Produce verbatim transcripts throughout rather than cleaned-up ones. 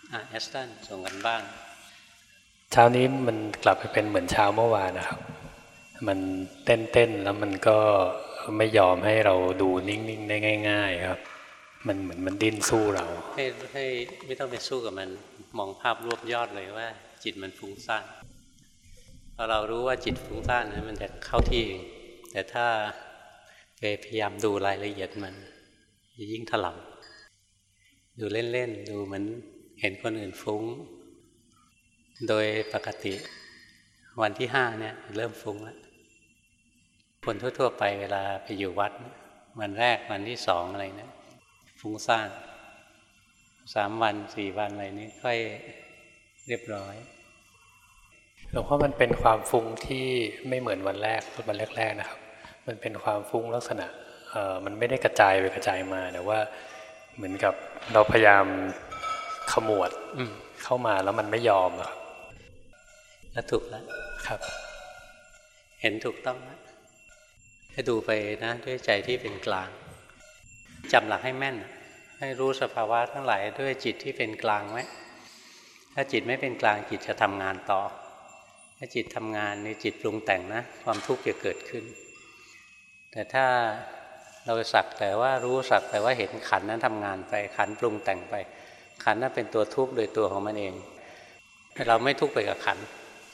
อ่ะแอสตันส่งกันบ้างเช้านี้มันกลับไปเป็นเหมือนเช้าเมื่อวานนะครับมันเต้นๆแล้วมันก็ไม่ยอมให้เราดูนิ่งๆได้ง่ายๆครับมันเหมือนมันดิ้นสู้เราให้ให้ไม่ต้องไปสู้กับมันมองภาพรวบยอดเลยว่าจิตมันฟุ้งซ่านพอเรารู้ว่าจิตฟุ้งซ่านนะมันจะเข้าที่เองแต่ถ้าไปพยายามดูรายละเอียดมันจะยิ่งถลำดูเล่นๆดูเหมือนเห็นคนอื่นฟุ้งโดยปกติวันที่ห้าเนี่ยเริ่มฟุ้งแล้วคนทั่วๆไปเวลาไปอยู่วัดวันแรกวันที่สองอะไรเนี่ยฟุ้งซ่านสามวันสี่วันอะไรนี้ค่อยเรียบร้อยหลวงพ่อมันเป็นความฟุ้งที่ไม่เหมือนวันแรกวันแรกๆนะครับมันเป็นความฟุ้งลักษณะเอ่อมันไม่ได้กระจายไปกระจายมาแต่ว่าเหมือนกับเราพยายามขมวดเข้ามาแล้วมันไม่ยอมครับแล้วถูกแล้วครับเห็นถูกต้องแล้วให้ดูไปนะด้วยใจที่เป็นกลางจำหลักให้แม่นให้รู้สภาวะทั้งหลายด้วยจิตที่เป็นกลางไว้ถ้าจิตไม่เป็นกลางจิตจะทำงานต่อถ้าจิตทำงานในจิตปรุงแต่งนะความทุกข์จะเกิดขึ้นแต่ถ้าเราสักแต่ว่ารู้สักแต่ว่าเห็นขันนั้นทำงานไปขันปรุงแต่งไปขันนั้นเป็นตัวทุกข์โดยตัวของมันเองเราไม่ทุกข์ไปกับขัน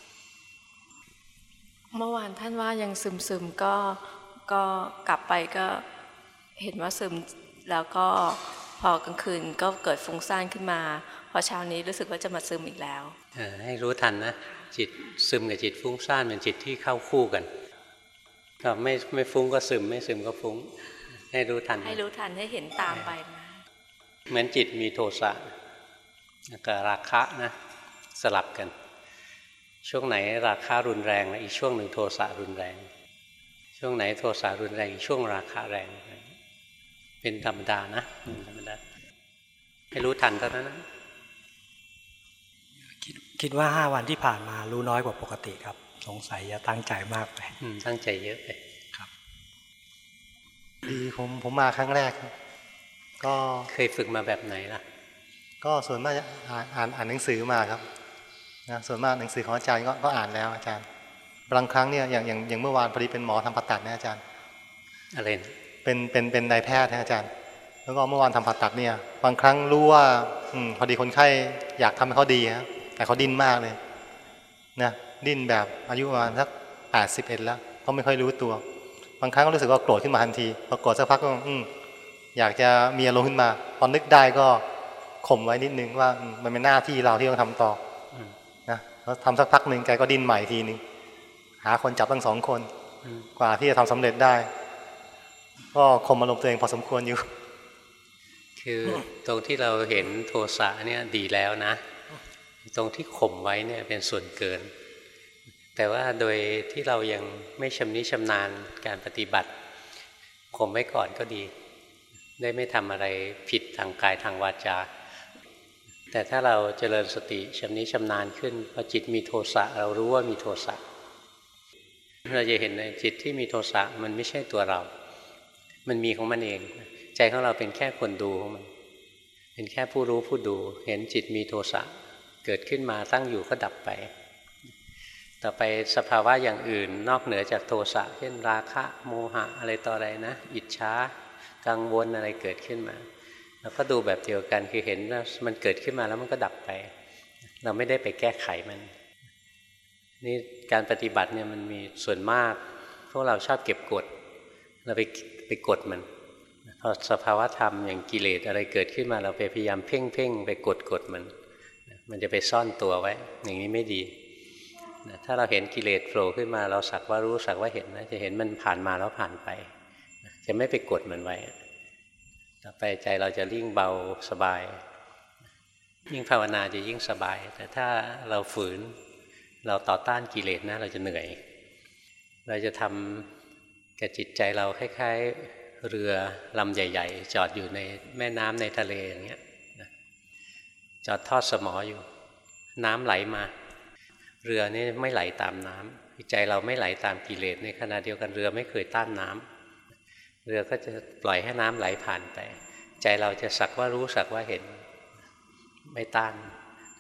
เมื่อวานท่านว่ายังซึมซึมก็ก็กลับไปก็เห็นว่าซึมแล้วก็พอกลางคืนก็เกิดฟุ้งซ่านขึ้นมาพอเช้านี้รู้สึกว่าจะมาซึมอีกแล้วให้รู้ทันนะจิตซึมกับจิตฟุ้งซ่านเป็นจิตที่เข้าคู่กันก็ไม่ไม่ฟุ้งก็ซึมไม่ซึมก็ฟุ้งให้รู้ทันให้รู้ทันให้เห็นตามไปนะเหมือนจิตมีโทสะกับราคะนะสลับกันช่วงไหนราคะรุนแรงแล้วอีกช่วงหนึ่งโทสะรุนแรงช่วงไหนโทสะรุนแรงอีกช่วงราคะแรงเป็นธรรมดานะธรรมดาให้รู้ทันเท่านั้นนะคิดคิดว่าห้าวันที่ผ่านมารู้น้อยกว่าปกติครับสงสัยจะตั้งใจมากไปตั้งใจเยอะไปครับดีผมผมมาครั้งแรกก็เคยฝึกมาแบบไหนล่ะก็ส่วนมากอ่านอ่านอ่านหนังสือมาครับนะส่วนมากหนังสือของอาจารย์ก็ก็อ่านแล้วอาจารย์บางครั้งเนี่ยอย่างอย่างอย่างเมื่อวานพอดีเป็นหมอทำผ่าตัดนะอาจารย์อะไรเป็นเป็นเป็นนายแพทย์นะอาจารย์แล้วก็เมื่อวานทำผ่าตัดเนี่ยบางครั้งรู้ว่าอืมพอดีคนไข้อยากทำให้เขาดีครับแต่เขาดิ้นมากเลยนะดิ้นแบบอายุประมาณสักแปดสิบเอ็ดแล้วเขาไม่ค่อยรู้ตัวบางครั้งก็รู้สึกว่าโกรธขึ้นมาทันทีพอโกรธสักพักก็อืมอยากจะมีอารมณ์ขึ้นมาพอนึกได้ก็ข่มไว้นิดนึงว่ามันเป็นหน้าที่เราที่ต้องทำต่อนะแล้วทำสักพักหนึ่งแกก็ดิ้นใหม่ทีนึงหาคนจับตั้งสองคนกว่าที่จะทำสำเร็จได้ก็ข่มอารมณ์ตัวเองพอสมควรอยู่คือตรงที่เราเห็นโทสะเนี่ยดีแล้วนะตรงที่ข่มไว้เนี่ยเป็นส่วนเกินแต่ว่าโดยที่เรายังไม่ชำนิชำนาญการปฏิบัติข่มไว้ก่อนก็ดีได้ไม่ทำอะไรผิดทางกายทางวาจาแต่ถ้าเราเจริญสติชำนิชำนาญขึ้นพอจิตมีโทสะเรารู้ว่ามีโทสะเราจะเห็นในจิตที่มีโทสะมันไม่ใช่ตัวเรามันมีของมันเองใจของเราเป็นแค่คนดูของมันเป็นแค่ผู้รู้ผู้ดูเห็นจิตมีโทสะเกิดขึ้นมาตั้งอยู่ก็ดับไปต่อไปสภาวะอย่างอื่นนอกเหนือจากโทสะเช่นราคะโมหะอะไรต่ออะไรนะอิจฉากังวลอะไรเกิดขึ้นมาแล้วก็ดูแบบเดียวกันคือเห็นว่ามันเกิดขึ้นมาแล้วมันก็ดับไปเราไม่ได้ไปแก้ไขมันนี่การปฏิบัติเนี่ยมันมีส่วนมากพวกเราชอบเก็บกดเราไปไปกดมันพอสภาวะธรรมอย่างกิเลสอะไรเกิดขึ้นมาเราไปพยายามเพ่งเพ่งไปกดกดมันมันจะไปซ่อนตัวไว้อย่างนี้ไม่ดีถ้าเราเห็นกิเลสโผล่ขึ้นมาเราสักว่ารู้สักว่าเห็นนะจะเห็นมันผ่านมาแล้วผ่านไปจะไม่ไปกดมันไว้ต่อไปใจเราจะยิ่งเบาสบายยิ่งภาวนาจะยิ่งสบายแต่ถ้าเราฝืนเราต่อต้านกิเลสนะเราจะเหนื่อยเราจะทำกับจิตใจเราคล้ายๆเรือลำใหญ่ๆจอดอยู่ในแม่น้ำในทะเลอย่างเงี้ยจอดทอดสมออยู่น้ำไหลมาเรือนี่ไม่ไหลตามน้ำใจเราไม่ไหลตามกิเลสในขณะเดียวกันเรือไม่เคยต้านน้ำเรือก็จะปล่อยให้น้ำไหลผ่านไปใจเราจะสักว่ารู้สักว่าเห็นไม่ต้าน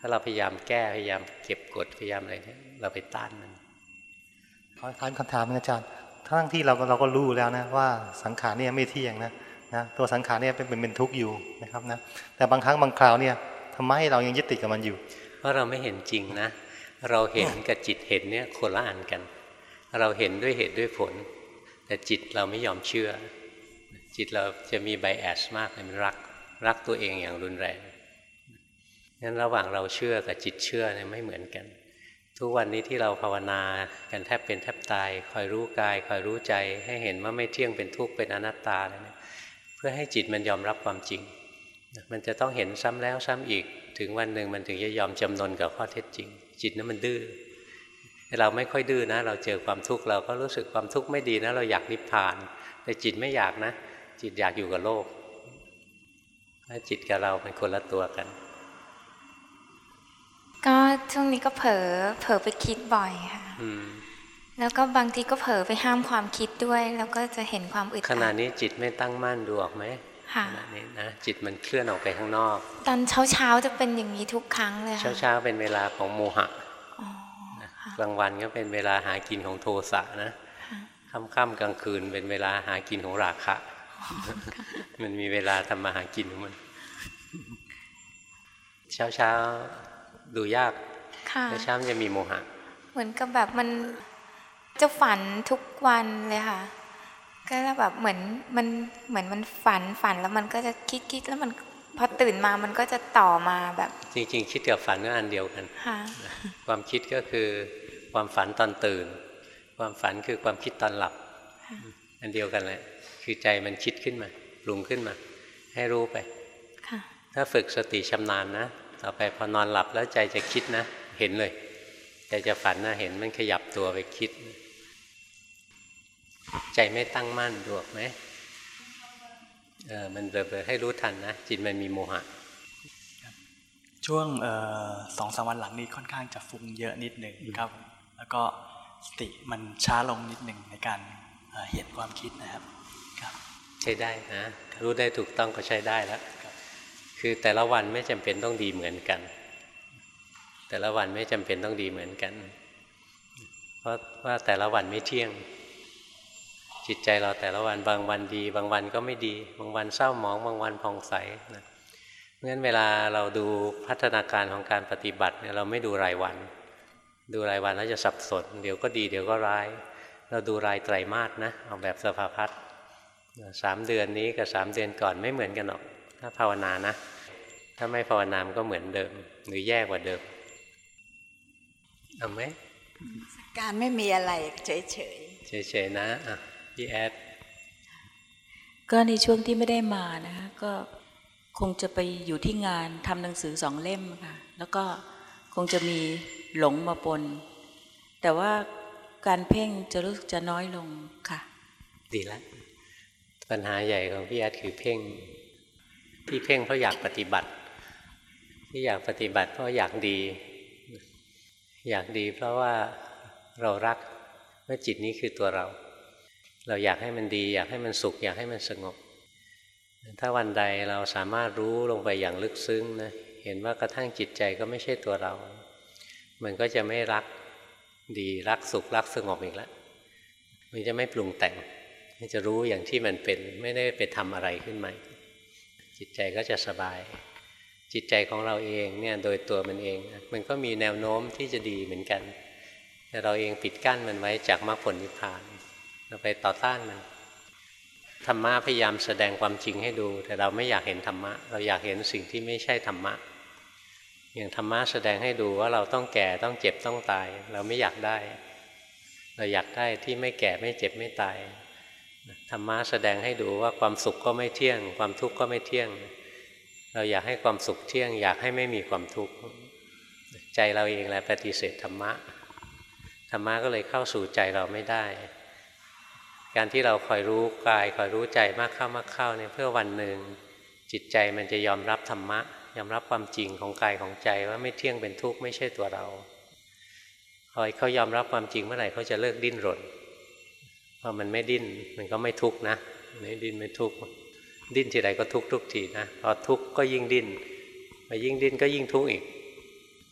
ถ้าเราพยายามแก้พยายามเก็บกดพยายามอะไรเนี่ยเราไปต้านมันขอถามคำถามอาจารย์ทั้งที่เราเราก็รู้แล้วนะว่าสังขารเนี่ยไม่เที่ยงนะนะตัวสังขารเนี่ยเป็นเป็นทุกข์อยู่นะครับนะแต่บางครั้งบางคราวเนี่ยทำไมเรายังยึดติดกับมันอยู่เพราะเราไม่เห็นจริงนะเราเห็นกับจิตเห็นเนี่ยคนละอันกันเราเห็นด้วยเหตุด้วยผลแต่จิตเราไม่ยอมเชื่อจิตเราจะมีไบแอสมากเลยมันรักรักตัวเองอย่างรุนแรงงั้นระหว่างเราเชื่อกับจิตเชื่อเนี่ยไม่เหมือนกันทุกวันนี้ที่เราภาวนากันแทบเป็นแทบตายคอยรู้กายคอยรู้ใจให้เห็นว่าไม่เที่ยงเป็นทุกข์เป็นอนัตตาเนี่ยเพื่อให้จิตมันยอมรับความจริงมันจะต้องเห็นซ้ำแล้วซ้ำอีกถึงวันหนึ่งมันถึงจะยอมจำนนกับข้อเท็จจริงจิตนั้นมันดื้อเราไม่ค่อยดื้อนะเราเจอความทุกข์เราก็รู้สึกความทุกข์ไม่ดีนะเราอยากนิพพานแต่จิตไม่อยากนะจิตอยากอยู่กับโลกจิตกับเราเป็นคนละตัวกันก็ช่วงนี้ก็เผลอเผลอไปคิดบ่อยค่ะแล้วก็บางทีก็เผลอไปห้ามความคิดด้วยแล้วก็จะเห็นความอึดอัดขณะนี้จิตไม่ตั้งมั่นดูออกไหมขณะนี้นะจิตมันเคลื่อนออกไปข้างนอกตอนเช้าเช้าจะเป็นอย่างนี้ทุกครั้งเลยค่ะเช้าเช้าเป็นเวลาของโมหะกลางวันก็เป็นเวลาหากินของโทสะนะค่ำๆกลางคืนเป็นเวลาหากินของราคะมันมีเวลาทำมาหากินของมันเช้าเช้าดูยากเช้าเช้าจะมีโมหะเหมือนกับแบบมันจะฝันทุกวันเลยค่ะก็แบบเหมือนมันเหมือนมันฝันฝันแล้วมันก็จะคิดคิดแล้วมันพอตื่นมามันก็จะต่อมาแบบจริงๆคิดกับฝันก็อันเดียวกันความคิดก็คือความฝันตอนตื่นความฝันคือความคิดตอนหลับอันเดียวกันเลยคือใจมันคิดขึ้นมาปรุงขึ้นมาให้รู้ไปถ้าฝึกสติชำนาญนะต่อไปพอนอนหลับแล้วใจจะคิดนะเห็นเลยใจจะฝันนะเห็นมันขยับตัวไปคิดใจไม่ตั้งมั่นดูออกไหมเออมันเบลอๆให้รู้ทันนะจิตมันมีโมหะช่วงสองสามวันหลังนี้ค่อนข้างจะฟุ้งเยอะนิดหนึ่งครับแล้วก็สติมันช้าลงนิดหนึ่งในการเห็นความคิดนะครับครับใช้ได้นะรู้ได้ถูกต้องก็ใช้ได้แล้วคือแต่ละวันไม่จำเป็นต้องดีเหมือนกันแต่ละวันไม่จำเป็นต้องดีเหมือนกันเพราะว่าแต่ละวันไม่เที่ยงจิตใจเราแต่ละวันบางวันดีบางวันก็ไม่ดีบางวันเศร้าหมองบางวันผ่องใสนะเพราะฉะนั้นเวลาเราดูพัฒนาการของการปฏิบัติเนี่ยเราไม่ดูรายวันดูรายวันแล้วจะสับสนเดี๋ยวก็ดีเดี๋ยวก็ร้ายเราดูรายไตรมาสนะเอาแบบสภาพัฒน์สามเดือนนี้กับสามเดือนก่อนไม่เหมือนกันหรอกถ้าภาวนานะถ้าไม่ภาวนามันก็เหมือนเดิมหรือแย่กว่าเดิมเอาไหมการไม่มีอะไรเฉยเฉยเฉยๆนะอ่ะพี่แอดก็ในช่วงที่ไม่ได้มานะคะก็คงจะไปอยู่ที่งานทำหนังสือสองเล่มค่ะแล้วก็คงจะมีหลงมาปนแต่ว่าการเพ่งจะรู้สึกจะน้อยลงค่ะดีแล้วปัญหาใหญ่ของพี่แอดคือเพ่งที่เพ่งเพราะอยากปฏิบัติที่อยากปฏิบัติเพราะอยากดีอยากดีเพราะว่าเรารักว่าจิตนี้คือตัวเราเราอยากให้มันดีอยากให้มันสุขอยากให้มันสงบถ้าวันใดเราสามารถรู้ลงไปอย่างลึกซึ้งนะเห็นว่ากระทั่งจิตใจก็ไม่ใช่ตัวเรามันก็จะไม่รักดีรักสุขรักสงบอีกแล้วมันจะไม่ปรุงแต่งมันจะรู้อย่างที่มันเป็นไม่ได้ไปทำอะไรขึ้นมาจิตใจก็จะสบายจิตใจของเราเองเนี่ยโดยตัวมันเองมันก็มีแนวโน้มที่จะดีเหมือนกันแต่เราเองปิดกั้นมันไว้จากมรรคผลนิพพานเราไปต่อต้านมันธรรมะพยายามแสดงความจริงให้ดูแต่เราไม่อยากเห็นธรรมะเราอยากเห็นสิ่งที่ไม่ใช่ธรรมะอย่างธรรมะแสดงให้ดูว่าเราต้องแก่ต้องเจ็บต้องตายเราไม่อยากได้เราอยากได้ที่ไม่แก่ไม่เจ็บไม่ตายธรรมะแสดงให้ดูว่าความสุขก็ไม่เที่ยงความทุกข์ก็ไม่เที่ยงเราอยากให้ความสุขเที่ยงอยากให้ไม่มีความทุกข์ใจเราเองแหละปฏิเสธธรรมะธรรมะก็เลยเข้าสู่ใจเราไม่ได้การที่เราคอยรู้กายคอยรู้ใจมากเข้ามากเข้าเนี่ยเพื่อวันหนึ่งจิตใจมันจะยอมรับธรรมะยอมรับความจริงของกายของใจว่าไม่เที่ยงเป็นทุกข์ไม่ใช่ตัวเราพอเขายอมรับความจริงเมื่อไหร่เขาจะเลิกดิ้นรนพอมันไม่ดิ้นมันก็ไม่ทุกข์นะไม่ดิ้นไม่ทุกข์ดิ้นทีไรก็ทุกข์ทุกทีนะพอทุกข์ก็ยิ่งดิ้นพอยิ่งดิ้นก็ยิ่งทุกข์อีก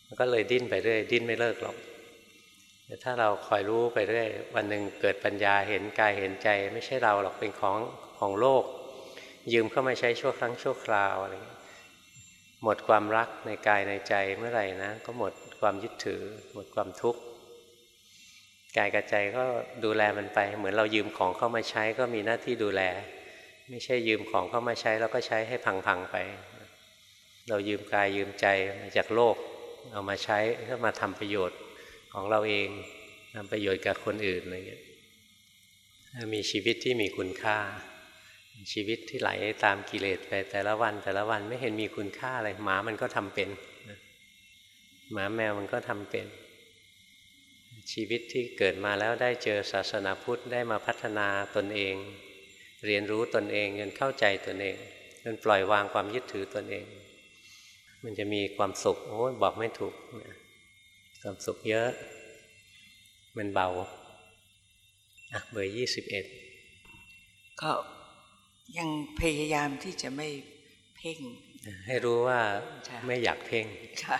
มันก็เลยดิ้นไปเรื่อยดิ้นไม่เลิกหรอกแต่ถ้าเราคอยรู้ไปเรื่อยวันหนึ่งเกิดปัญญาเห็นกายเห็นใจไม่ใช่เราหรอกเป็นของของโลกยืมเข้ามาใช้ชั่วครั้งชั่วคราวอะไรเงี้ยหมดความรักในกายในใจเมื่อไหร่นะก็หมดความยึดถือหมดความทุกข์กายกับใจก็ดูแลมันไปเหมือนเรายืมของเข้ามาใช้ก็มีหน้าที่ดูแลไม่ใช่ยืมของเข้ามาใช้แล้วก็ใช้ให้พังๆไปเรายืมกายยืมใจมาจากโลกเอามาใช้เพื่อมาทำประโยชน์ของเราเองทำประโยชน์กับคนอื่นอะไรเงี้ยมีชีวิตที่มีคุณค่าชีวิตที่ไหลตามกิเลสไปแต่ละวันแต่ละวันไม่เห็นมีคุณค่าอะไรหมามันก็ทำเป็นหมาแมวมันก็ทำเป็นชีวิตที่เกิดมาแล้วได้เจอศาสนาพุทธได้มาพัฒนาตนเองเรียนรู้ตนเองจนเข้าใจตนเองจนปล่อยวางความยึดถือตนเองมันจะมีความสุขโอ้ยบอกไม่ถูกความสุขเยอะมันเบาอ่ะเบอร์ยี่สิบเอ็ดก็ยังพยายามที่จะไม่เพ่งให้รู้ว่าไม่อยากเพ่ง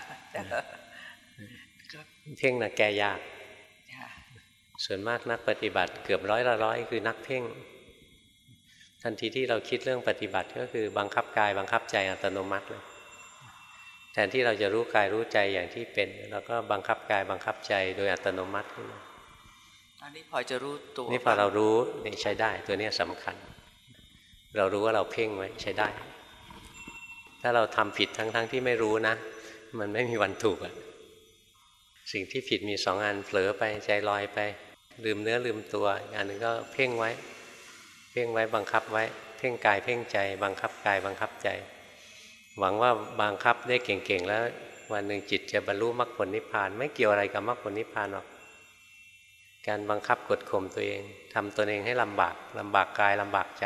เพ่งนะแก้ยากส่วนมากนักปฏิบัติเกือบร้อยละร้อยคือนักเพ่งทันทีที่เราคิดเรื่องปฏิบัติก็คือบังคับกายบังคับใจอัตโนมัติเลยแทนที่เราจะรู้กายรู้ใจอย่างที่เป็นแล้วก็บังคับกายบังคับใจโดยอัตโนมัติขึ้นมาตอนนี้พอจะรู้ตัวนี่พอเรารู้นี่ใช้ได้ตัวนี้สำคัญเรารู้ว่าเราเพ่งไว้ใช้ได้ถ้าเราทำผิดทั้งๆ ท, ที่ไม่รู้นะมันไม่มีวันถูกอะสิ่งที่ผิดมีสองอันเผลอไปใจลอยไปลืมเนื้อลืมตัวอีกอันหนึ่งก็เพ่งไว้เพ่งไว้บังคับไว้เพ่งกายเพ่งใจบังคับกายบังคับใจหวังว่าบังคับได้เก่งๆแล้ววันหนึ่งจิตจะบรรลุมรรคผลนิพพานไม่เกี่ยวอะไรกับมรรคผลนิพพานหรอกการบังคับกดข่มตัวเองทำตัวเองให้ลำบากลำบากกายลำบากใจ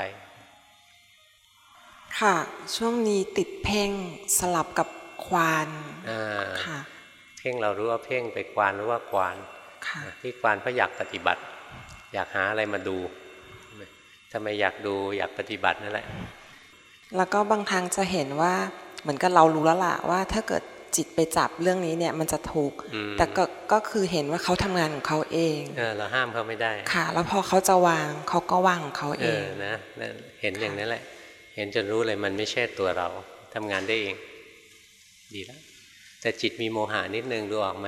ค่ะช่วงนี้ติดเพ่งสลับกับควานค่ะเพ่งเรารู้ว่าเพ่งไปควานรู้ว่าควานที่ควานเพราะอยากปฏิบัติอยากหาอะไรมาดูทำไมอยากดูอยากปฏิบัตินั่นแหละแล้วก็บางครั้งจะเห็นว่าเหมือนกับเรารู้แล้วล่ะว่าถ้าเกิดจิตไปจับเรื่องนี้เนี่ยมันจะทุกข์แต่ก็ก็คือเห็นว่าเขาทำงานของเขาเองเออเราห้ามเขาไม่ได้ค่ะแล้วพอเขาจะวางเขาก็วางของเขาเองเออนะเห็นอย่างนั้นแหละเห็นจนรู้เลยมันไม่ใช่ตัวเราทำงานได้เองดีแล้วแต่จิตมีโมหะนิดนึงดูออกไหม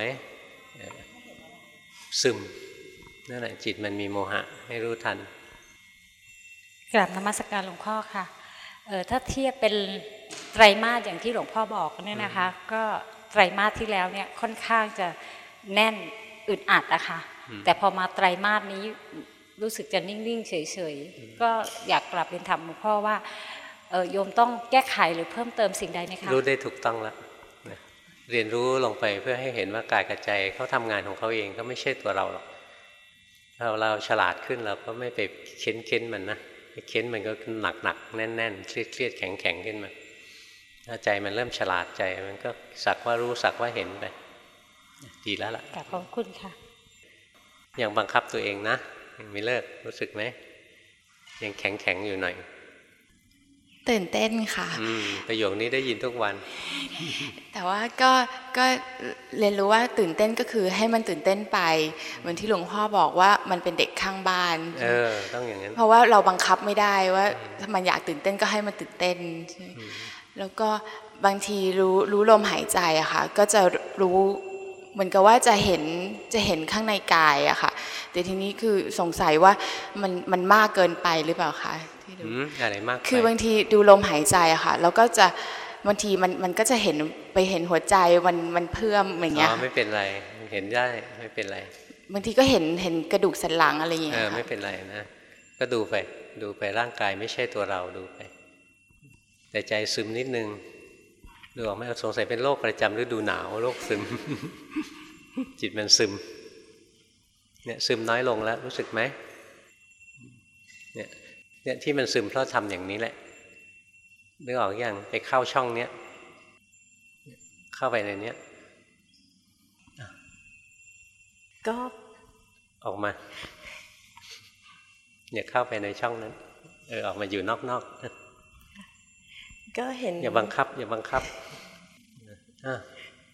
ซึมนั่นแหละจิตมันมีโมหะให้รู้ทันกราบนมัสการหลวงพ่อค่ะเออถ้าเทียบเป็นไตรมาสอย่างที่หลวงพ่อบอกเนี่ยนะคะก็ไตรมาสที่แล้วเนี่ยค่อนข้างจะแน่นอึดอัดอะค่ะแต่พอมาไตรมาสนี้รู้สึกจะนิ่งๆเฉยๆก็อยากกลับเรียนถามหลวงพ่อว่าเออโยมต้องแก้ไขหรือเพิ่มเติมสิ่งใดไหมคะรู้ได้ถูกต้องแล้วเรียนรู้ลงไปเพื่อให้เห็นว่ากายกับใจเขาทำงานของเขาเองก็ไม่ใช่ตัวเราหรอกเราเราฉลาดขึ้นเราก็ไม่ไปเค้นเค้นมันนะเค้นมันก็หนักหนักแน่นแน่นเครียดเครียดแข็งแข็งขึ้นมาถ้าใจมันเริ่มฉลาดใจมันก็สักว่ารู้สักว่าเห็นไปดีแล้วล่ะขอบคุณค่ะยังบังคับตัวเองนะยังไม่เลิกรู้สึกไหมยังแข็งแข็งอยู่หน่อยตื่นเต้นค่ะประโยคนี้ได้ยินทุกวันแต่ว่าก็ก็เรียนรู้ว่าตื่นเต้นก็คือให้มันตื่นเต้นไปเหมือนที่หลวงพ่อบอกว่ามันเป็นเด็กข้างบ้านเออต้องอย่างนั้นเพราะว่าเราบังคับไม่ได้ว่าถ้ามันอยากตื่นเต้นก็ให้มันตื่นเต้นแล้วก็บางทีรู้รู้ลมหายใจอะค่ะก็จะรู้เหมือนกับว่าจะเห็นจะเห็นข้างในกายอะค่ะแต่ทีนี้คือสงสัยว่ามันมันมากเกินไปหรือเปล่าคะอะไรมากคือบางทีดูลมหายใจอะค่ะแล้วก็จะบางทีมันมันก็จะเห็นไปเห็นหัวใจมันมันเพิ่มอย่างเงี้ยอ๋อไม่เป็นไรเห็นได้ไม่เป็นไรบางทีก็เห็นเห็นกระดูกสันหลังอะไรอย่างเงี้ยเออไม่เป็นไรนะก็ดูไปดูไปร่างกายไม่ใช่ตัวเราดูไปแต่ใจซึมนิดนึงดูออกไหมสงสัยเป็นโรคประจำฤดูหนาวโรคซึม จิตมันซึมเนี่ยซึมน้อยลงแล้วรู้สึกไหมเนี่ยเนี่ยที่มันซึมเพราะทำอย่างนี้แหละนึกออกยังไปเข้าช่องเนี้ยเข้าไปในเนี้ยก็ออกมาเนี่ยเข้าไปในช่องนั้นเออออกมาอยู่นอกๆก็เห็นอย่าบังคับอย่าบังคับ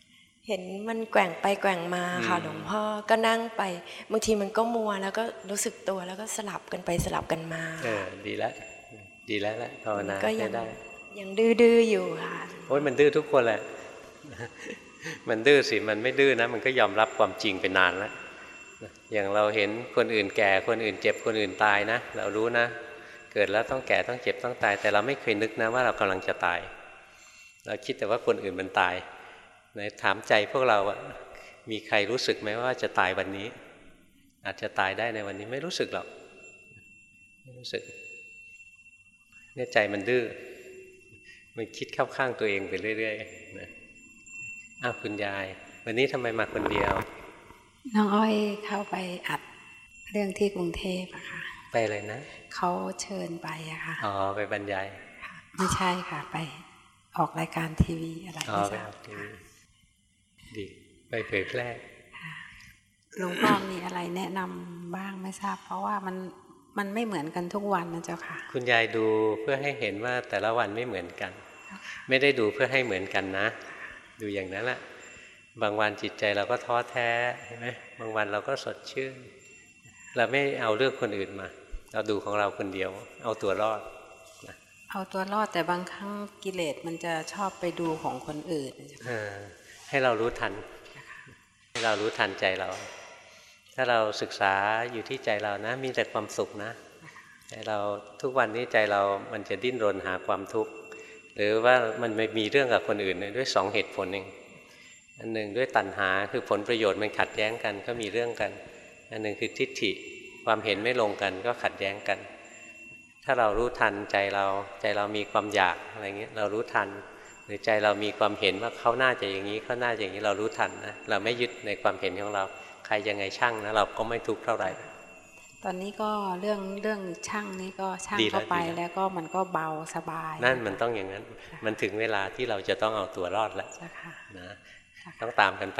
เห็นมันแกว่งไปแกว่งมาค่ะหลวงพ่อก็นั่งไปบางทีมันก็มัวแล้วก็รู้สึกตัวแล้วก็สลับกันไปสลับกันมาเออดีแล้วดีแล้วแหละภาวนาได้ยังดื้อๆอยู่ค่ะโอ้ยมันดื้อทุกคนแหละมันดื้อสิมันไม่ดื้อนะมันก็ยอมรับความจริงไปนานแล้วอย่างเราเห็นคนอื่นแก่คนอื่นเจ็บคนอื่นตายนะเรารู้นะเกิดแล้วต้องแก่ต้องเจ็บต้องตายแต่เราไม่เคยนึกนะว่าเรากำลังจะตายเราคิดแต่ว่าคนอื่นมันตายในถามใจพวกเราอะมีใครรู้สึกไหมว่าจะตายวันนี้อาจจะตายได้ในวันนี้ไม่รู้สึกหรอกไม่รู้สึกเนี่ยใจมันดื้อมันคิดเข้าข้างตัวเองไปเรื่อยๆนะอ้าวคุณยายวันนี้ทำไมมาคนเดียวน้องอ้อยเข้าไปอัดเรื่องที่กรุงเทพอะค่ะไปเลยนะเขาเชิญไปอะค่ะอ๋อไปบรรยายไม่ใช่ค่ะไปออกรายการทีวีอะไรไม่ทราบดีไปเผยแพร่หลวงพ่อมีอะไรแนะนำบ้างไม่ทราบเพราะว่ามันมันไม่เหมือนกันทุกวันนะเจ้าค่ะคุณยายดูเพื่อให้เห็นว่าแต่ละวันไม่เหมือนกันไม่ได้ดูเพื่อให้เหมือนกันนะดูอย่างนั้นแหละบางวันจิตใจเราก็ท้อแท้ใช่ไหมบางวันเราก็สดชื่นเราไม่เอาเรื่องคนอื่นมาเราดูของเราคนเดียวเอาตัวรอดนะเอาตัวรอดแต่บางครั้งกิเลสมันจะชอบไปดูของคนอื่นให้เรารู้ทันให้เรารู้ทันใจเราถ้าเราศึกษาอยู่ที่ใจเรานะมีแต่ความสุขนะใจเราทุกวันนี้ใจเรามันจะดิ้นรนหาความทุกข์หรือว่ามันไม่มีเรื่องกับคนอื่นด้วยสองเหตุผลเองอันหนึ่งด้วยตัณหาคือผลประโยชน์มันขัดแย้งกันก็มีเรื่องกันอันหนึ่งคือทิฏฐิความเห็นไม่ลงกันก็ขัดแย้งกันถ้าเรารู้ทันใจเราใจเรามีความอยากอะไรเงี้ยเรารู้ทันหรือใจเรามีความเห็นว่าเขาน่าจะอย่างนี้เขาน่าจะอย่างนี้เรารู้ทันนะเราไม่ยึดในความเห็นของเราใครยังไงช่างนะเราก็ไม่ทุกข์เท่าไหร่ตอนนี้ก็เรื่องเรื่องช่างนี่ก็ช่างเข้าไปแล้วก็มันก็เบาสบายนั่นมันต้องอย่างนั้นมันถึงเวลาที่เราจะต้องเอาตัวรอดแล้วนะต้องตามกันไป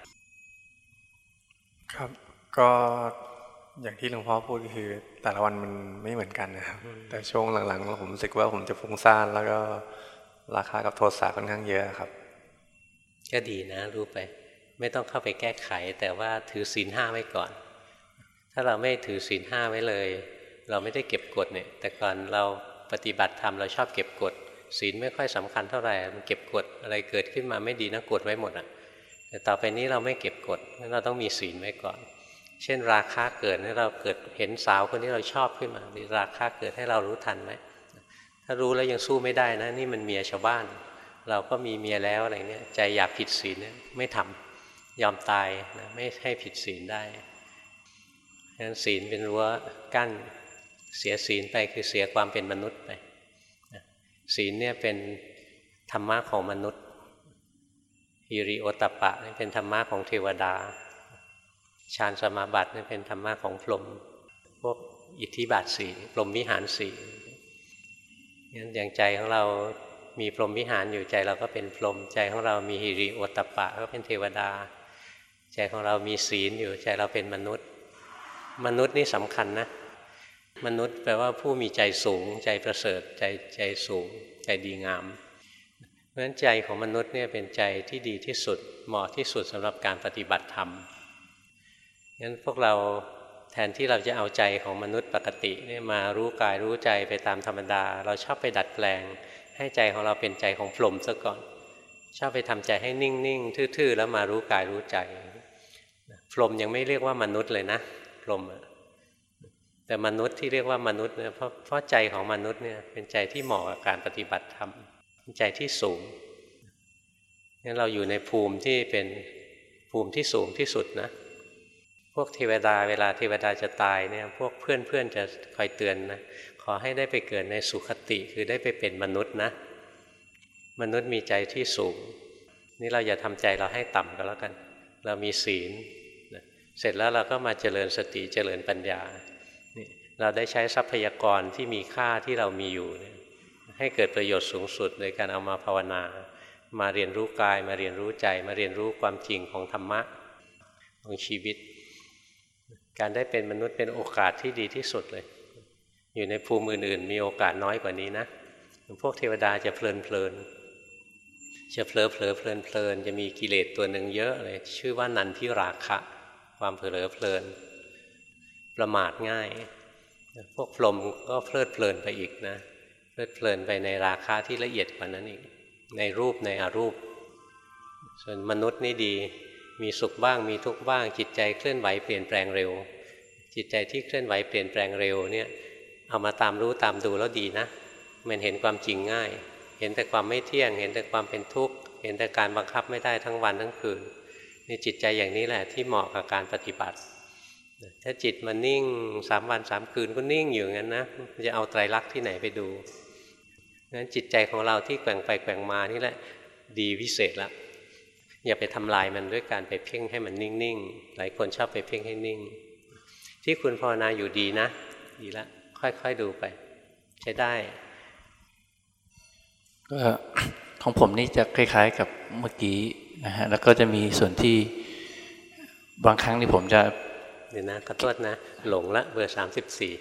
นะครับก็อย่างที่หลวงพ่อพูดก็คือแต่ละวันมันไม่เหมือนกันนะครับแต่ช่วงหลังๆผมรู้สึกว่าผมจะฟุ้งซ่านแล้วก็ราคากับโทสะค่อนข้างเยอะครับก็ดีนะรู้ไปไม่ต้องเข้าไปแก้ไขแต่ว่าถือศีลห้าไว้ก่อนถ้าเราไม่ถือศีลห้าไว้เลยเราไม่ได้เก็บกฎเนี่ยแต่ก่อนเราปฏิบัติธรรมเราชอบเก็บกฎศีลไม่ค่อยสำคัญเท่าไหร่มันเก็บกฎอะไรเกิดขึ้นมาไม่ดีนะกฎไว้หมดอ่ะแต่ต่อไปนี้เราไม่เก็บกฎเราต้องมีศีลไว้ก่อนเช่นราคะเกิดให้เราเกิดเห็นสาวคนที่เราชอบขึ้นมาหรือราคะเกิดให้เรารู้ทันไหมถ้ารู้แล้วยังสู้ไม่ได้นะนี่มันเมียชาวบ้านเราก็มีเมียแล้วอะไรเงี้ยใจอยากผิดศีลเนี่ยไม่ทำยอมตายนะไม่ให้ผิดศีลได้ฉะนั้นศีลเป็นรั้วกั้นเสียศีลไปคือเสียความเป็นมนุษย์ไปศีลเนี่ยเป็นธรรมะของมนุษย์ฮิริโอตตัปปะนี่เป็นธรรมะของเทวดาฌานสมาบัตินี่เป็นธรรมะของพรหมพวกอิทธิบาทสี่พรหมวิหารสี่งั้นอย่างใจของเรามีพรหมวิหารอยู่ใจเราก็เป็นพรหมใจของเรามีฮิริโอตตัปปะก็เป็นเทวดาใจของเรามีศีลอยู่ใจเราเป็นมนุษย์มนุษย์นี่สำคัญนะมนุษย์แปลว่าผู้มีใจสูงใจประเสริฐใจใจสูงใจดีงามเพราะฉะนั้นใจของมนุษย์เนี่ยเป็นใจที่ดีที่สุดเหมาะที่สุดสำหรับการปฏิบัติธรรมงั้นพวกเราแทนที่เราจะเอาใจของมนุษย์ปกติเนี่ยมารู้กายรู้ใจไปตามธรรมดาเราชอบไปดัดแปลงให้ใจของเราเป็นใจของพรหมซะก่อนชอบไปทำใจให้นิ่งๆทื่อๆแล้วมารู้กายรู้ใจพรหมยังไม่เรียกว่ามนุษย์เลยนะพรหมแต่มนุษย์ที่เรียกว่ามนุษย์เนี่ยเพราะเพราะใจของมนุษย์เนี่ยเป็นใจที่เหมาะกับการปฏิบัติธรรมเป็นใจที่สูงงั้นเราอยู่ในภูมิที่เป็นภูมิที่สูงที่สุดนะพวกเทวดาเวลาเทวดาจะตายเนี่ยพวกเพื่อนๆจะคอยเตือนนะขอให้ได้ไปเกิดในสุคติคือได้ไปเป็นมนุษย์นะมนุษย์มีใจที่สูงนี่เราอย่าทำใจเราให้ต่ำก็แล้วกันเรามีศีลนะเสร็จแล้วเราก็มาเจริญสติเจริญปัญญานี่เราได้ใช้ทรัพยากรที่มีค่าที่เรามีอยู่เนี่ยให้เกิดประโยชน์สูงสุดโดยการเอามาภาวนามาเรียนรู้กายมาเรียนรู้ใจมาเรียนรู้ความจริงของธรรมะของชีวิตการได้เป็นมนุษย์เป็นโอกาสที่ดีที่สุดเลยอยู่ในภูมิอื่นๆมีโอกาสน้อยกว่านี้นะพวกเทวดาจะเพลินเพลินจะเผลอเผลอเพลินเพลินจะมีกิเลสตัวหนึ่งเยอะเลยชื่อว่านันทิราคะความเผลอเพลินประมาทง่ายพวกพรหมก็เพลิดเพลินไปอีกนะเพลิดเพลินไปในราคะที่ละเอียดกว่านั้นอีกในรูปในอรูปส่วนมนุษย์นี่ดีมีสุขบ้างมีทุกข์บ้างจิตใจเคลื่อนไหวเปลี่ยนแปลงเร็วจิตใจที่เคลื่อนไหวเปลี่ยนแปลงเร็วเนี่ยเอามาตามรู้ตามดูแล้วดีนะมันเห็นความจริงง่ายเห็นแต่ความไม่เที่ยงเห็นแต่ความเป็นทุกข์เห็นแต่การบังคับไม่ได้ทั้งวันทั้งคืนนี่จิตใจอย่างนี้แหละที่เหมาะกับการปฏิบัติถ้าจิตมันนิ่งสามวันสามคืนก็นิ่งอยู่งั้นนะจะเอาไตรลักษณ์ที่ไหนไปดูงั้นจิตใจของเราที่แกว่งไปแกว่งมานี่แหละดีวิเศษละอย่าไปทำลายมันด้วยการไปเพ่งให้มันนิ่งๆหลายคนชอบไปเพ่งให้นิ่งที่คุณภาวนาอยู่ดีนะดีละค่อยๆดูไปใช้ได้ก็ของผมนี่จะคล้ายๆกับเมื่อกี้นะฮะแล้วก็จะมีส่วนที่บางครั้งที่ผมจะเดี๋ยวนะขอโทษนะหลงละเบอร์สามสิบสี่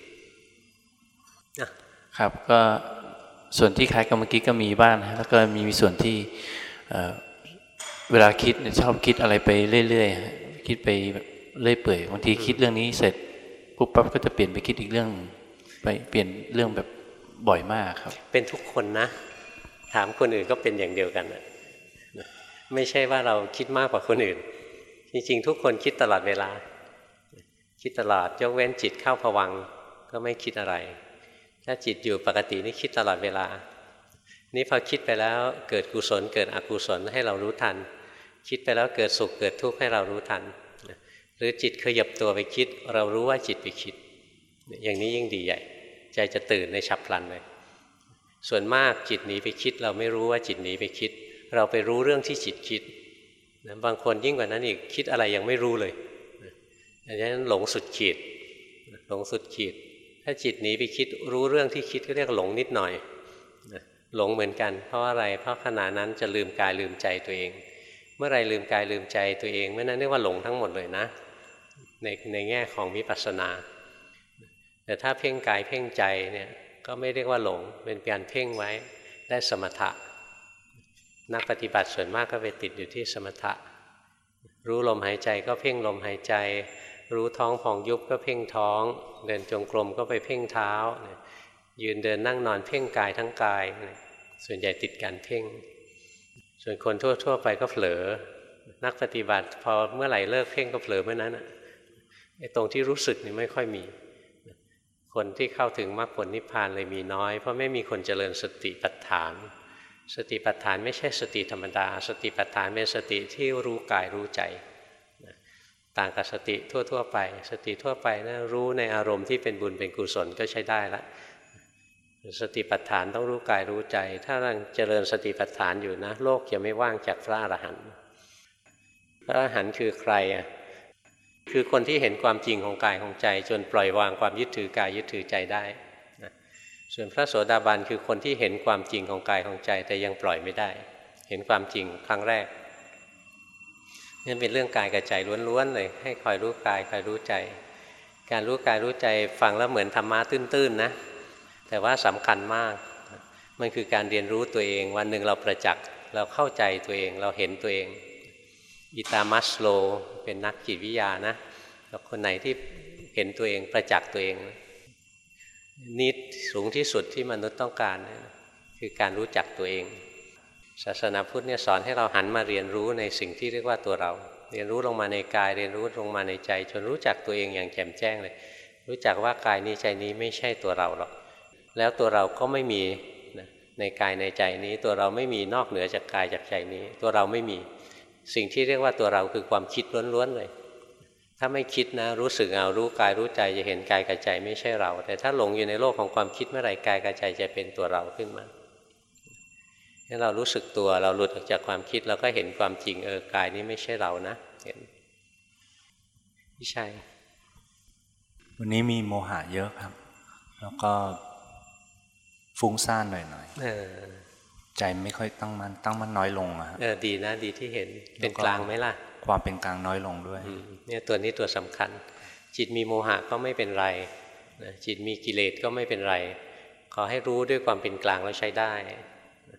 ครับก็ส่วนที่คล้ายกับเมื่อกี้ก็มีบ้างนะแล้วก็มีมีส่วนที่เวลาคิดชอบคิดอะไรไปเรื่อยๆคิดไปเรื่อยเปื่อยบางทีคิดเรื่องนี้เสร็จปุ๊บปั๊บก็จะเปลี่ยนไปคิดอีกเรื่องไปเปลี่ยนเรื่องแบบบ่อยมากครับเป็นทุกคนนะถามคนอื่นก็เป็นอย่างเดียวกันนะไม่ใช่ว่าเราคิดมากกว่าคนอื่นจริงๆทุกคนคิดตลอดเวลาคิดตลอดยกเว้นจิตเข้าภวังค์ก็ไม่คิดอะไรถ้าจิตอยู่ปกตินี่คิดตลอดเวลานี่พอคิดไปแล้วเกิดกุศลเกิดอกุศลให้เรารู้ทันคิดไปแล้วเกิดสุขเกิดทุกข์ให้เรารู้ทันหรือจิตขยับตัวไปคิดเรารู้ว่าจิตไปคิดอย่างนี้ยิ่งดีใหญ่ใจจะตื่นในฉับพลันเลยส่วนมากจิตหนีไปคิดเราไม่รู้ว่าจิตหนีไปคิดเราไปรู้เรื่องที่จิตคิดบางคนยิ่งกว่านั้นอีกคิดอะไรยังไม่รู้เลยดังนั้นหลงสุดขีดหลงสุดขีดถ้าจิตหนีไปคิดรู้เรื่องที่คิดก็เรียกหลงนิดหน่อยหลงเหมือนกันเพราะอะไรเพราะขณะนั้นจะลืมกายลืมใจตัวเองเมื่อไรลืมกายลืมใจตัวเองเมื่อนั้นเรียกว่าหลงทั้งหมดเลยนะในในแง่ของวิปัสสนาแต่ถ้าเพ่งกายเพ่งใจเนี่ยก็ไม่เรียกว่าหลงเป็นการเพ่งไว้ได้สมถะนักปฏิบัติส่วนมากก็ไปติดอยู่ที่สมถะรู้ลมหายใจก็เพ่งลมหายใจรู้ท้องพองยุบก็เพ่งท้องเดินจงกรมก็ไปเพ่งเท้ายืนเดินนั่งนอนเพ่งกายทั้งกายส่วนใหญ่ติดการเพ่งส่วนคนทั่วๆไปก็เผลอนักปฏิบัติพอเมื่อไหร่เลิกเพ่งก็เผลอเมื่อนั้นไอ้ตรงที่รู้สึกนี่ไม่ค่อยมีคนที่เข้าถึงมรรคผลนิพพานเลยมีน้อยเพราะไม่มีคนเจริญสติปัฏฐานสติปัฏฐานไม่ใช่สติธรรมดาสติปัฏฐานเป็นสติที่รู้กายรู้ใจต่างกับสติทั่วๆไปสติทั่วไปนะรู้ในอารมณ์ที่เป็นบุญเป็นกุศลก็ใช้ได้ละสติปัฏฐานต้องรู้กายรู้ใจถ้าเราเจริญสติปัฏฐานอยู่นะโลกจะไม่ว่างจากพระอรหันต์พระอรหันต์คือใครอ่ะคือคนที่เห็นความจริงของกายของใจจนปล่อยวางความยึดถือกายยึดถือใจได้นะส่วนพระโสดาบันคือคนที่เห็นความจริงของกายของใจแต่ยังปล่อยไม่ได้เห็นความจริงครั้งแรกนี่เป็นเรื่องกายกับใจล้วนๆเลยให้คอยรู้กายคอยรู้ใจการรู้กายรู้ใจฟังแล้วเหมือนธรรมะตื้นๆนะแต่ว่าสำคัญมากมันคือการเรียนรู้ตัวเองวันหนึ่งเราประจักษ์เราเข้าใจตัวเองเราเห็นตัวเองอิตามัสโลเป็นนักจิตวิทยานะแล้วคนไหนที่เห็นตัวเองประจักษ์ตัวเองนิดสูงที่สุดที่มนุษย์ต้องการคือการรู้จักตัวเองศาสนาพุทธเนี่ยสอนให้เราหันมาเรียนรู้ในสิ่งที่เรียกว่าตัวเราเรียนรู้ลงมาในกายเรียนรู้ลงมาในใจจนรู้จักตัวเองอย่างแจ่มแจ้งเลยรู้จักว่ากายนี้ใจนี้ไม่ใช่ตัวเราหรอกแล้วตัวเราก็ไม่มีในกายในใจนี้ตัวเราไม่มีนอกเหนือจากกายจากใจนี้ตัวเราไม่มีสิ่งที่เรียกว่าตัวเราคือความคิดล้วนๆเลยถ้าไม่คิดนะรู้สึกเอารู้กายรู้ใจจะเห็นกายกับใจไม่ใช่เราแต่ถ้าหลงอยู่ในโลกของความคิดเมื่อไหร่กายกับใจจะเป็นตัวเราขึ้นมาถ้าเรารู้สึกตัวเราหลุดออกจากความคิดเราก็เห็นความจริงเออกายนี้ไม่ใช่เรานะเห็นพี่ชัยวันนี้มีโมหะเยอะครับแล้วก็ฟุ้งซ่านหน่อยๆใจไม่ค่อยตั้งมั่นตั้งมั่นน้อยลงอะเออดีนะดีที่เห็นเป็นกลางไหมล่ะความเป็นกลางน้อยลงด้วยเนี่ยตัวนี้ตัวสำคัญจิตมีโมหะก็ไม่เป็นไรจิตมีกิเลสก็ไม่เป็นไรขอให้รู้ด้วยความเป็นกลางแล้วใช้ได้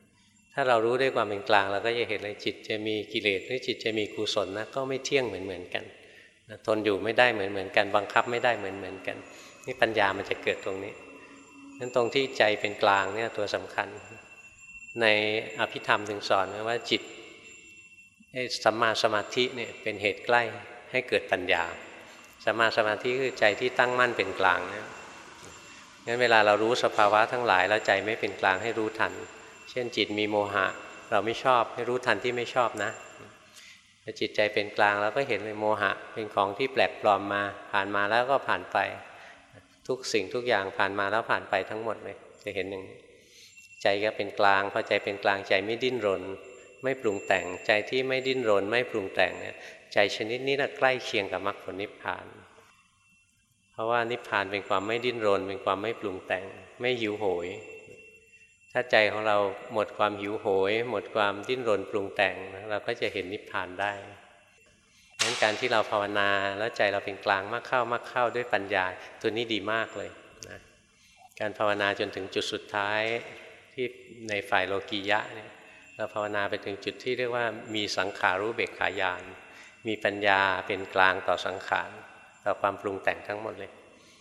ถ้าเรารู้ด้วยความเป็นกลางเราก็จะเห็นเลยจิตจะมีกิเลสหรือจิตจะมีกุศลนะก็ไม่เที่ยงเหมือนเหมือนกันทนอยู่ไม่ได้เหมือนเหมือนกันบังคับไม่ได้เหมือนเหมือนกันนี่ปัญญามันจะเกิดตรงนี้นั้นตรงที่ใจเป็นกลางเนี่ยตัวสำคัญในอภิธรรมถึงสอนว่าจิตสัมมาสมาธิเนี่ยเป็นเหตุใกล้ให้เกิดปัญญาสัมมาสมาธิคือใจที่ตั้งมั่นเป็นกลางเนี่ยงั้นเวลาเรารู้สภาวะทั้งหลายแล้วใจไม่เป็นกลางให้รู้ทันเช่นจิตมีโมหะเราไม่ชอบให้รู้ทันที่ไม่ชอบนะแต่จิตใจเป็นกลางเราก็เห็นเลยโมหะเป็นของที่แปลกปลอมมาผ่านมาแล้วก็ผ่านไปทุกสิ่งทุกอย่างผ่านมาแล้วผ่านไปทั้งหมดเลยจะเห็นอย่างนี้ใจก็เป็นกลางพอใจเป็นกลางใจไม่ดิ้นรนไม่ปรุงแต่งใจที่ไม่ดิ้นรนไม่ปรุงแต่งเนี่ยใจชนิดนี้น่ะใกล้เคียงกับมรรคผลนิพพานเพราะว่านิพพานเป็นความไม่ดิ้นรนเป็นความไม่ปรุงแต่งไม่หิวโหยถ้าใจของเราหมดความหิวโหยหมดความดิ้นรนปรุงแต่งเราก็จะเห็นนิพพานได้ดังนั้นการที่เราภาวนาแล้วใจเราเป็นกลางมากเข้ามากเข้าด้วยปัญญาตัวนี้ดีมากเลยนะการภาวนาจนถึงจุดสุดท้ายที่ในฝ่ายโลกียะเนี่ยเราภาวนาไปถึงจุดที่เรียกว่ามีสังขารู้เบกขายานมีปัญญาเป็นกลางต่อสังขารต่อความปรุงแต่งทั้งหมดเลย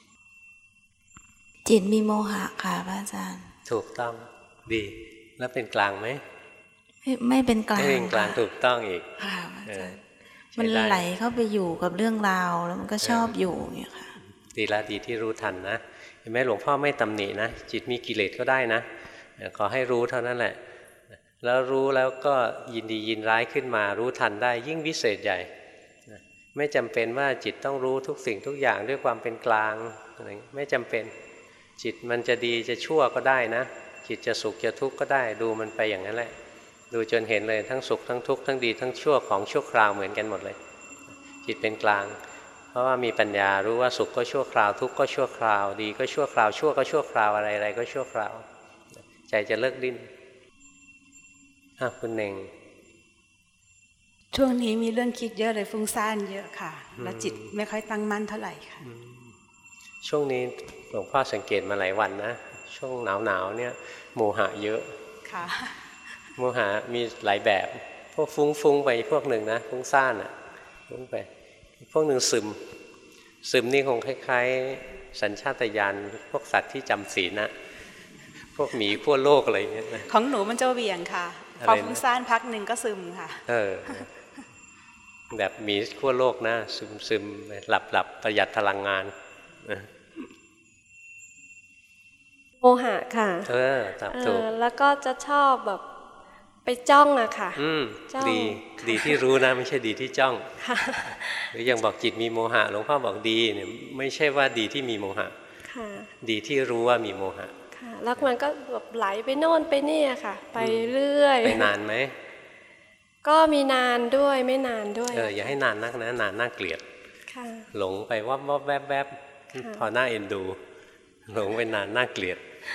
จิตมีโมหะค่ะพระอาจารย์ถูกต้องดีแล้วเป็นกลางไหมไม่ไม่เป็นกลางไม่เป็นกลางถูกต้องอีกค่ะพระอาจารย์มันไหลเข้าไปอยู่กับเรื่องราวแล้วมันก็ชอบอยู่เนี่ยค่ะดีละดีที่รู้ทันนะเห็นไหมหลวงพ่อไม่ตำหนินะจิตมีกิเลสก็ได้นะขอให้รู้เท่านั้นแหละแล้วรู้แล้วก็ยินดียินร้ายขึ้นมารู้ทันได้ยิ่งวิเศษใหญ่ไม่จำเป็นว่าจิตต้องรู้ทุกสิ่งทุกอย่างด้วยความเป็นกลางไม่จำเป็นจิตมันจะดีจะชั่วก็ได้นะจิตจะสุขจะทุกข์ก็ได้ดูมันไปอย่างนั้นแหละดูจนเห็นเลยทั้งสุขทั้งทุกข์ทั้งดีทั้งชั่วของชั่วคราวเหมือนกันหมดเลยจิตเป็นกลางเพราะว่ามีปัญญารู้ว่าสุขก็ชั่วคราวทุกข์ก็ชั่วคราวดีก็ชั่วคราวชั่วก็ชั่วคราวอะไรอะไรก็ชั่วคราวใจจะเลิกดิ้นคุณเน่งช่วงนี้มีเรื่องคิดเยอะเลยฟุ้งซ่านเยอะค่ะแล้วจิตไม่ค่อยตั้งมั่นเท่าไหร่ค่ะช่วงนี้หลวงพ่อสังเกตมาหลายวันนะช่วงหนาวหนาวเนี่ยโมหะเยอะค่ะโมหะมีหลายแบบพวกฟุ้งฟุ้งไปพวกหนึ่งนะฟุ้งซ่านอ่ะฟุ้งไปพวกหนึ่งซึมซึมนี่คงคล้ายๆสัญชาตญาณพวกสัตว์ที่จำศีลนะพวกหมีขั้วโลกอะไรอย่างเงี้ยนะของหนูมันจะเวียงค่ะพอฟุ้งซ่านพักหนึ่งก็ซึมค่ะเออแบบหมีขั้วโลกนะซึมซึมหลับหลับประหยัดพลังงานโมหะค่ะเออตามถูกแล้วก็จะชอบแบบไปจ้องอะค่ะอืมดีดีที่รู้นะไม่ใช่ดีที่จ้องหรือยังบอกจิตมีโมหะหลวงพ่อบอกดีเนี่ยไม่ใช่ว่าดีที่มีโมหะดีที่รู้ว่ามีโมหะแล้วมันก็แบบไหลไปโน่นไปนี่ค่ะไปเรื่อยไปนานไหมก็มีนานด้วยไม่นานด้วยเอออย่าให้นานนักนะนานน่าเกลียดหลงไปวับวับแวบแวบพอหน้าเอ็นดูหลงไปนานน่าเกลียด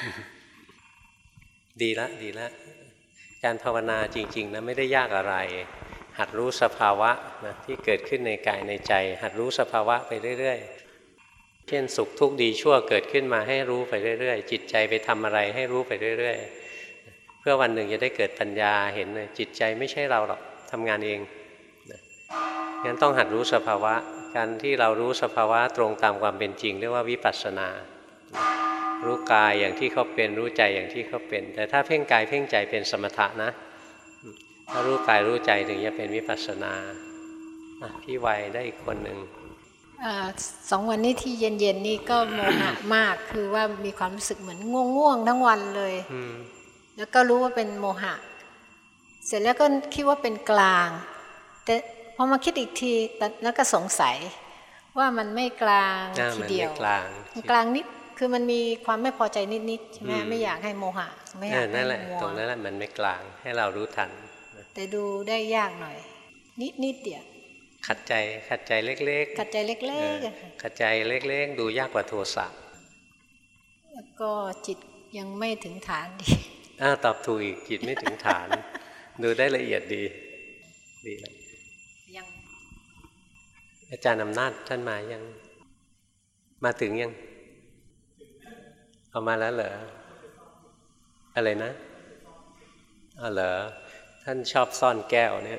ดีละดีละการภาวนาจริงๆนะไม่ได้ยากอะไรหัดรู้สภาวะนะที่เกิดขึ้นในกายในใจหัดรู้สภาวะไปเรื่อยๆเช่นสุขทุกข์ดีชั่วเกิดขึ้นมาให้รู้ไปเรื่อยๆจิตใจไปทำอะไรให้รู้ไปเรื่อยๆเพื่อวันหนึ่งจะได้เกิดปัญญาเห็นเลยจิตใจไม่ใช่เราหรอกทำงานเองงั้นต้องหัดรู้สภาวะการที่เรารู้สภาวะตรงตามความเป็นจริงเรียกว่าวิปัสสนารู้กายอย่างที่เขาเป็นรู้ใจอย่างที่เขาเป็นแต่ถ้าเพ่งกายเพ่งใจเป็นสมถะนะถ้ารู้กายรู้ใจถึงจะเป็นวิปัสสนาพี่วัยได้อีกคนหนึ่งสองวันนี้ที่เย็นๆนี่ก็โมหะมากคือว่ามีความรู้สึกเหมือนง่วงๆทั้งวันเลยแล้วก็รู้ว่าเป็นโมหะเสร็จแล้วก็คิดว่าเป็นกลางแต่พอมาคิดอีกทีแล้วก็สงสัยว่ามันไม่กลางทีเดียวกลางกลางนิดคือมันมีความไม่พอใจนิดๆใช่ไหมไม่อยากให้โมหะไม่อยากให้นั่นแหละตรงนั้นแหละมันไม่กลางให้เรารู้ทันแต่ดูได้ยากหน่อยนิดนิดเดียวขัดใจขัดใจเล็กๆขัดใจเล็กๆขัดใจเล็กๆดูยากกว่าโทสะแล้วก็จิตยังไม่ถึงฐานดีอ่าตอบถูกอีกจิตไม่ถึงฐานดูได้ละเอียดดีดีเลยยังอาจารย์อำนาจท่านมายังมาถึงยังเอามาแล้วเหรออะไรนะอ๋อเหรอท่านชอบซ่อนแก้วเนี่ย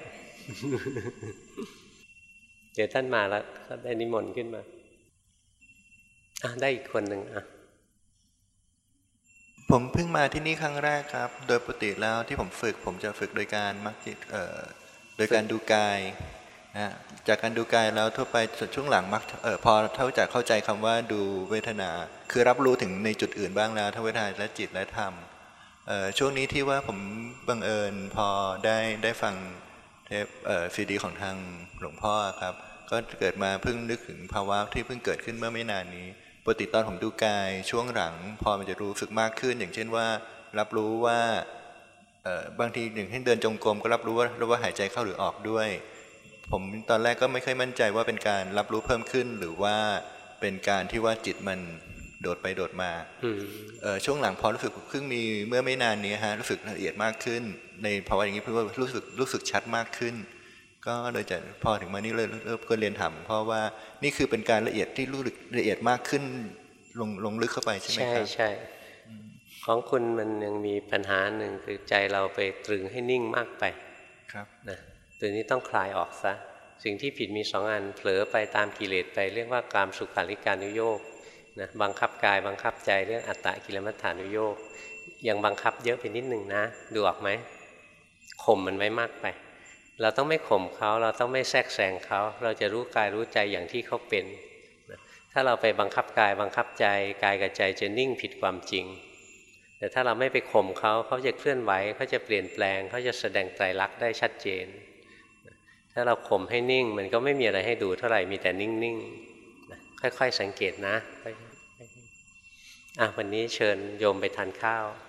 เดี๋ยวท่านมาแล้วท่านได้นิมนต์ขึ้นมาอ่ะได้อีกคนหนึ่งอ่ะผมเพิ่งมาที่นี่ครั้งแรกครับโดยปกติแล้วที่ผมฝึกผมจะฝึกโดยการมักจิตเอ่อโดยการดูกายนะจากการดูกายแล้วทั่วไปช่วงหลังมักเอ่อพอเท่าจากเข้าใจคำว่าดูเวทนาคือรับรู้ถึงในจุดอื่นบ้างแล้วทั้งเวทนาและจิตและธรรมเอ่อช่วงนี้ที่ว่าผมบังเอิญพอได้ได้ฟังเทปเอ่อซีดีของทางหลวงพ่อครับก็เกิดมาเพิ่งนึกถึงภาวะที่เพิ่งเกิดขึ้นเมื่อไม่นานนี้ปกติตอนผมดูกายช่วงหลังพอมันจะรู้สึกมากขึ้นอย่างเช่นว่ารับรู้ว่าบางทีอย่างเช่นเดินจงกรมก็รับรู้ว่ารู้ว่าหายใจเข้าหรือออกด้วยผมตอนแรกก็ไม่ค่อยมั่นใจว่าเป็นการรับรู้เพิ่มขึ้นหรือว่าเป็นการที่ว่าจิตมันโดดไปโดดมาช่วงหลังพอรู้สึกเพิ่งมีเมื่อไม่นานนี้ฮะรู้สึกละเอียดมากขึ้นในภาวะอย่างนี้เพื่อรู้สึกรู้สึกชัดมากขึ้นก็เลยจะพอถึงมานี่เลยเริ่มก็เรียนถามเพราะว่านี่คือเป็นการละเอียดที่รู้ละเอียดมากขึ้นลงลงลึกเข้าไปใช่ไหมครับใช่ใช่ของคุณมันยังมีปัญหาหนึ่งคือใจเราไปตรึงให้นิ่งมากไปครับนะตัวนี้ต้องคลายออกซะสิ่งที่ผิดมีสองอันเผลอไปตามกิเลสไปเรียกว่ากามสุขาริการุโยคนะบังคับกายบังคับใจเรื่องอัตตกิลมัฏฐานุโยคยังบังคับเยอะไปนิดหนึ่งนะดูออกไหมข่มมันไว้มากไปเราต้องไม่ข่มเขาเราต้องไม่แทรกแซงเขาเราจะรู้กายรู้ใจอย่างที่เขาเป็นถ้าเราไปบังคับกายบังคับใจกายกับใจจะนิ่งผิดความจริงแต่ถ้าเราไม่ไปข่มเขาเขาจะเคลื่อนไหวเขาจะเปลี่ยนแปลงเขาจะแสดงไตรลักษณ์ได้ชัดเจนถ้าเราข่มให้นิ่งมันก็ไม่มีอะไรให้ดูเท่าไหร่มีแต่นิ่งๆค่อยๆสังเกตนะอ่ะวันนี้เชิญโยมไปทานข้าว